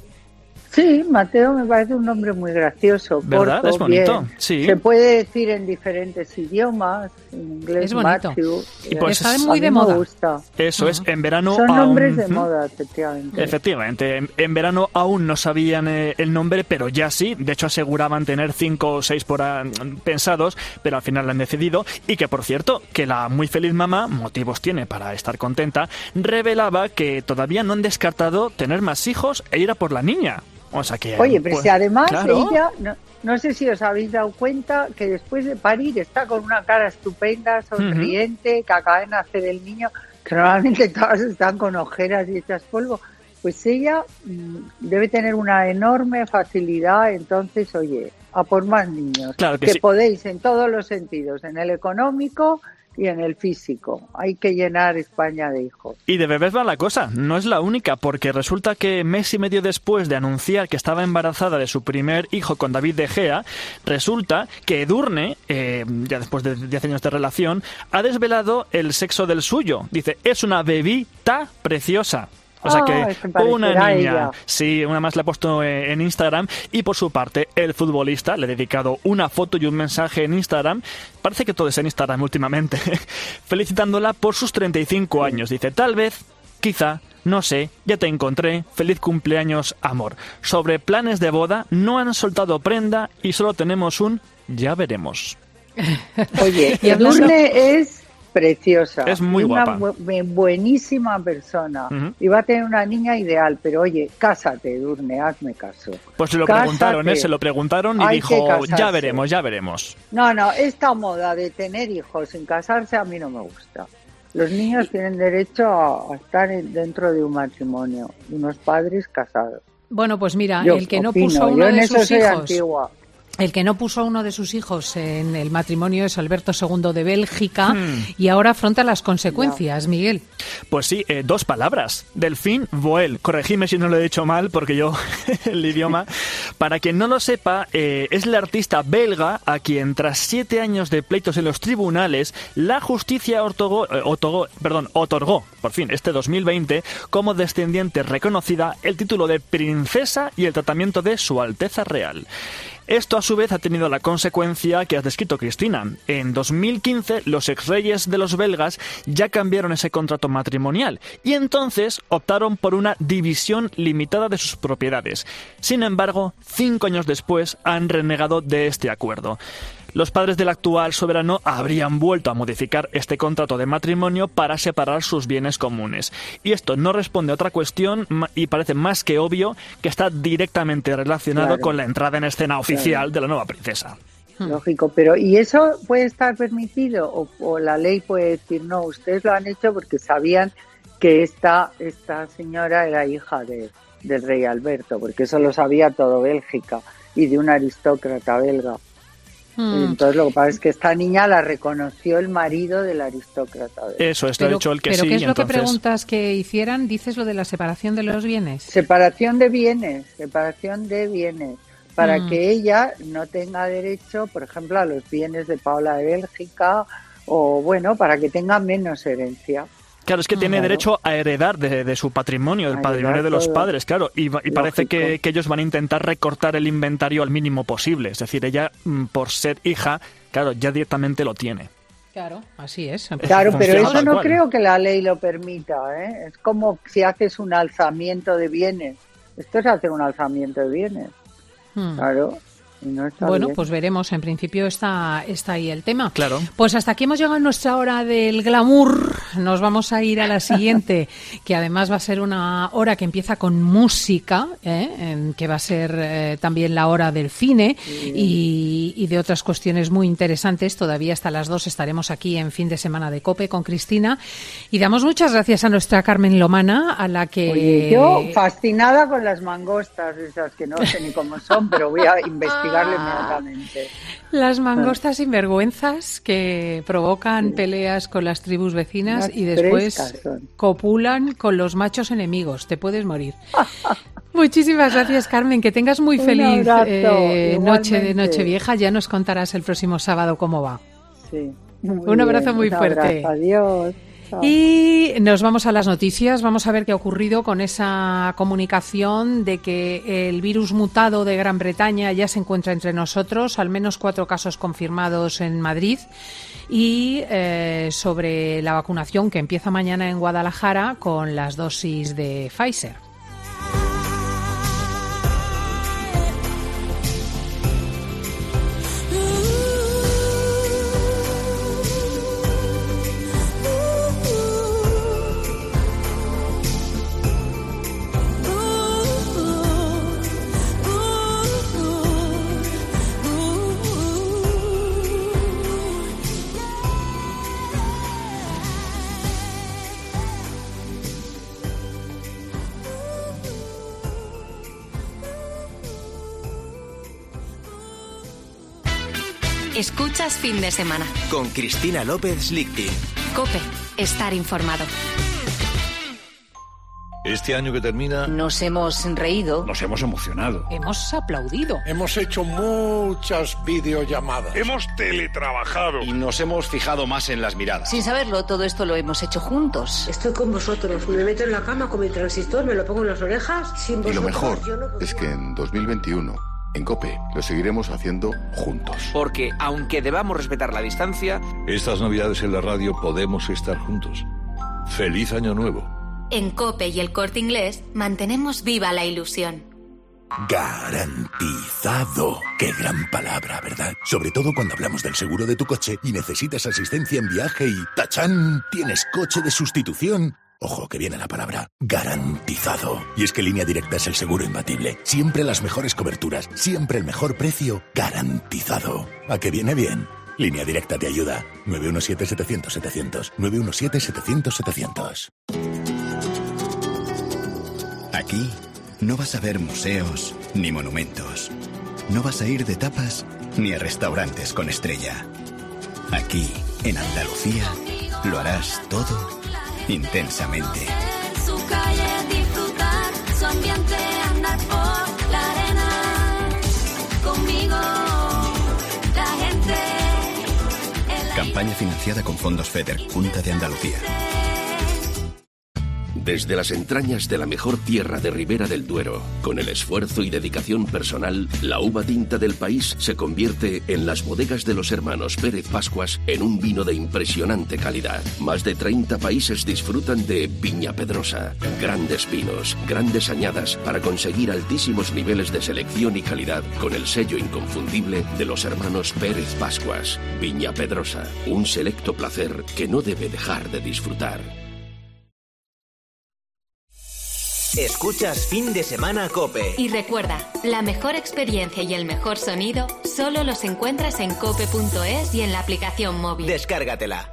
Sí, Mateo me parece un nombre muy gracioso. ¿Verdad? Corto, es bonito. Bien. Sí. Se puede decir en diferentes idiomas, en inglés, es bonito. Matthew. Y pues está muy de moda. Me gusta. Eso es, en verano son aún... nombres de moda, efectivamente. Efectivamente, en verano aún no sabían el nombre, pero ya sí. De hecho, aseguraban tener 5 o 6 pensados, pero al final lo han decidido. Y que, por cierto, que la muy feliz mamá, motivos tiene para estar contenta, revelaba que todavía no han descartado tener más hijos e ir a por la niña. O sea que, oye, pero pues, si además claro. ella, no sé si os habéis dado cuenta que después de parir está con una cara estupenda, sonriente, que acaba de nacer el niño, que normalmente todas están con ojeras y hechas polvo. Pues ella debe tener una enorme facilidad, entonces, oye, a por más niños. Claro que sí. Podéis en todos los sentidos, en el económico, y en el físico. Hay que llenar España de hijos. Y de bebés va la cosa, no es la única, porque resulta que mes y medio después de anunciar que estaba embarazada de su primer hijo con David De Gea, resulta que Edurne, ya después de 10 años de relación, ha desvelado el sexo del suyo. Dice, es una bebita preciosa. O sea que una niña, sí, una más le ha puesto en Instagram. Y por su parte, el futbolista le ha dedicado una foto y un mensaje en Instagram. Parece que todo es en Instagram últimamente. Felicitándola por sus 35 años. Dice, tal vez, quizá, no sé, ya te encontré, feliz cumpleaños, amor. Sobre planes de boda, no han soltado prenda y solo tenemos un ya veremos. Oye, Edurne es preciosa. Es muy guapa. Una buenísima persona. Uh-huh. Y va a tener una niña ideal, pero oye, cásate, Edurne, hazme caso. Pues se lo preguntaron y dijo, ya veremos. No, esta moda de tener hijos sin casarse a mí no me gusta. Los niños tienen derecho a estar dentro de un matrimonio, de unos padres casados. Bueno, pues mira, el que no puso uno de sus hijos... El que no puso a uno de sus hijos en el matrimonio es Alberto II de Bélgica y ahora afronta las consecuencias, Miguel. Pues sí, 2 palabras. Delphine Voel. Corregidme si no lo he dicho mal, porque yo el idioma... Para quien no lo sepa, es la artista belga a quien, tras 7 años de pleitos en los tribunales, la justicia otorgó, por fin, este 2020, como descendiente reconocida, el título de princesa y el tratamiento de Su Alteza Real. Esto, a su vez, ha tenido la consecuencia que has descrito, Cristina. En 2015, los exreyes de los belgas ya cambiaron ese contrato matrimonial y entonces optaron por una división limitada de sus propiedades. Sin embargo, 5 años después han renegado de este acuerdo. Los padres del actual soberano habrían vuelto a modificar este contrato de matrimonio para separar sus bienes comunes. Y esto no responde a otra cuestión y parece más que obvio que está directamente relacionado con la entrada en escena oficial de la nueva princesa. Lógico, pero ¿y eso puede estar permitido? ¿O la ley puede decir, no, ustedes lo han hecho porque sabían que esta señora era hija del rey Alberto? Porque eso lo sabía todo Bélgica y de un aristócrata belga. Entonces lo que pasa es que esta niña la reconoció el marido del aristócrata. Eso es, lo ha dicho el que sí. ¿Pero qué es lo entonces... que preguntas que hicieran? ¿Dices lo de la separación de los bienes? Separación de bienes, para que ella no tenga derecho, por ejemplo, a los bienes de Paula de Bélgica, o bueno, para que tenga menos herencia. Claro, es que tiene derecho a heredar de su patrimonio, del patrimonio de los padres, claro, y parece que ellos van a intentar recortar el inventario al mínimo posible. Es decir, ella, por ser hija, claro, ya directamente lo tiene. Claro, así es. Claro, pero eso no creo que la ley lo permita, ¿eh? Es como si haces un alzamiento de bienes. Esto es hacer un alzamiento de bienes. Claro. No bueno, pues veremos. En principio está ahí el tema. Claro. Pues hasta aquí hemos llegado a nuestra hora del glamour. Nos vamos a ir a la siguiente, que además va a ser una hora que empieza con música, que va a ser también la hora del cine y de otras cuestiones muy interesantes. Todavía hasta las 2 estaremos aquí en Fin de Semana de COPE con Cristina. Y damos muchas gracias a nuestra Carmen Lomana, a la que... Oye, yo fascinada con las mangostas, esas que no sé ni cómo son, pero voy a investigar. Las mangostas sinvergüenzas que provocan peleas con las tribus vecinas y después copulan con los machos enemigos. Te puedes morir. Muchísimas gracias, Carmen. Que tengas muy feliz noche de Nochevieja. Ya nos contarás el próximo sábado cómo va. Sí. Un abrazo muy fuerte. Adiós. Y nos vamos a las noticias. Vamos a ver qué ha ocurrido con esa comunicación de que el virus mutado de Gran Bretaña ya se encuentra entre nosotros, al menos 4 casos confirmados en Madrid, y sobre la vacunación que empieza mañana en Guadalajara con las dosis de Pfizer. Escuchas Fin de Semana. Con Cristina López Lichting. COPE. Estar informado. Este año que termina... Nos hemos reído. Nos hemos emocionado. Hemos aplaudido. Hemos hecho muchas videollamadas. Hemos teletrabajado. Y nos hemos fijado más en las miradas. Sin saberlo, todo esto lo hemos hecho juntos. Estoy con vosotros. Me meto en la cama con mi transistor, me lo pongo en las orejas. Sin vosotros, y lo mejor es que en 2021... en COPE lo seguiremos haciendo juntos. Porque, aunque debamos respetar la distancia... estas Navidades en la radio podemos estar juntos. ¡Feliz Año Nuevo! En COPE y el Corte Inglés mantenemos viva la ilusión. Garantizado. Qué gran palabra, ¿verdad? Sobre todo cuando hablamos del seguro de tu coche y necesitas asistencia en viaje y... ¡tachán! ¿Tienes coche de sustitución? Ojo, que viene la palabra garantizado. Y es que Línea Directa es el seguro imbatible. Siempre las mejores coberturas, siempre el mejor precio, garantizado. ¿A qué viene bien? Línea Directa te ayuda. 917-700-700. 917-700-700. Aquí no vas a ver museos ni monumentos. No vas a ir de tapas ni a restaurantes con estrella. Aquí, en Andalucía, lo harás todo intensamente. En su calle disfrutar, su ambiente, andar por la arena. Conmigo, la gente. Campaña financiada con fondos FEDER, Junta de Andalucía. Desde las entrañas de la mejor tierra de Ribera del Duero, con el esfuerzo y dedicación personal, la uva tinta del país se convierte en las bodegas de los hermanos Pérez Pascuas en un vino de impresionante calidad. Más de 30 países disfrutan de Viña Pedrosa. Grandes vinos, grandes añadas para conseguir altísimos niveles de selección y calidad con el sello inconfundible de los hermanos Pérez Pascuas. Viña Pedrosa, un selecto placer que no debe dejar de disfrutar. Escuchas Fin de Semana COPE. Y recuerda, la mejor experiencia y el mejor sonido solo los encuentras en cope.es y en la aplicación móvil. Descárgatela.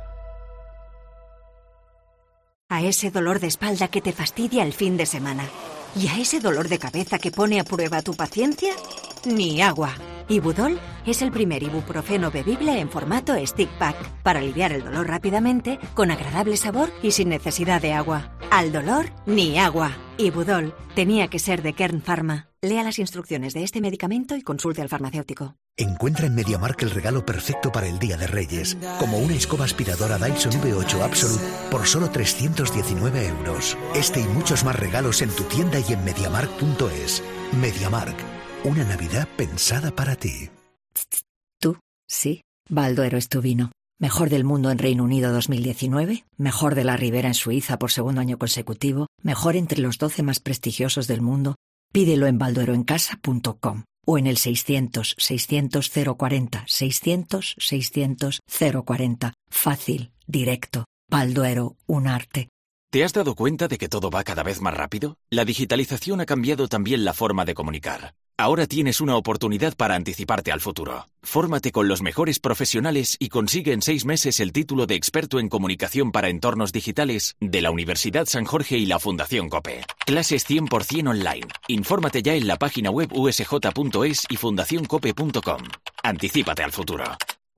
A ese dolor de espalda que te fastidia el fin de semana. ¿Y a ese dolor de cabeza que pone a prueba tu paciencia? Ni agua. Ibudol es el primer ibuprofeno bebible en formato stick pack para aliviar el dolor rápidamente, con agradable sabor y sin necesidad de agua. Al dolor, ni agua. Ibudol tenía que ser de Kern Pharma. Lea las instrucciones de este medicamento y consulte al farmacéutico. Encuentra en MediaMarkt el regalo perfecto para el Día de Reyes, como una escoba aspiradora Dyson V8 Absolute por solo 319 €. Este y muchos más regalos en tu tienda y en MediaMarkt.es. MediaMarkt, una Navidad pensada para ti. ¿Tú? Sí. Balduero es tu vino. Mejor del mundo en Reino Unido 2019, mejor de la Ribera en Suiza por segundo año consecutivo, mejor entre los 12 más prestigiosos del mundo. Pídelo en baldueroencasa.com o en el 600-600-040, 600-600-040. Fácil, directo. Balduero, un arte. ¿Te has dado cuenta de que todo va cada vez más rápido? La digitalización ha cambiado también la forma de comunicar. Ahora tienes una oportunidad para anticiparte al futuro. Fórmate con los mejores profesionales y consigue en 6 meses el título de experto en comunicación para entornos digitales de la Universidad San Jorge y la Fundación COPE. Clases 100% online. Infórmate ya en la página web usj.es y fundacioncope.com. Anticípate al futuro.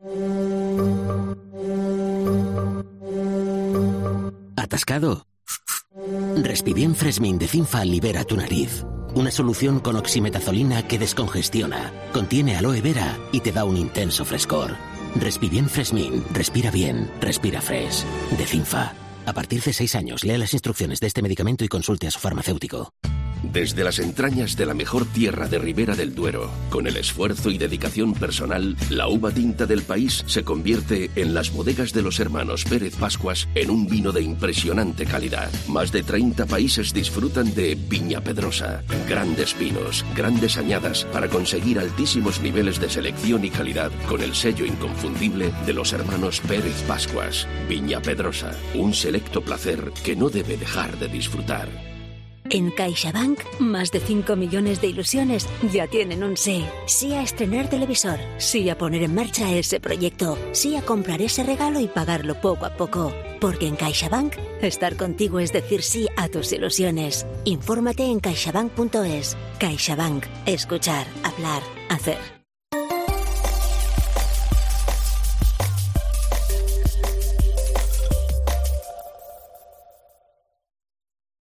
¿Atascado? Respibien Fresmin de Cinfa libera tu nariz. Una solución con oximetazolina que descongestiona, contiene aloe vera y te da un intenso frescor. Respibien Fresmin, respira bien, respira fresh. De Cinfa. A partir de 6 años, lea las instrucciones de este medicamento y consulte a su farmacéutico. Desde las entrañas de la mejor tierra de Ribera del Duero, con el esfuerzo y dedicación personal, la uva tinta del país se convierte en las bodegas de los hermanos Pérez Pascuas en un vino de impresionante calidad. Más de 30 países disfrutan de Viña Pedrosa. Grandes vinos, grandes añadas para conseguir altísimos niveles de selección y calidad con el sello inconfundible de los hermanos Pérez Pascuas. Viña Pedrosa, un selecto placer que no debe dejar de disfrutar. En CaixaBank, más de 5 millones de ilusiones ya tienen un sí. Sí a estrenar televisor, sí a poner en marcha ese proyecto, sí a comprar ese regalo y pagarlo poco a poco. Porque en CaixaBank, estar contigo es decir sí a tus ilusiones. Infórmate en caixabank.es. CaixaBank. Escuchar, hablar, hacer.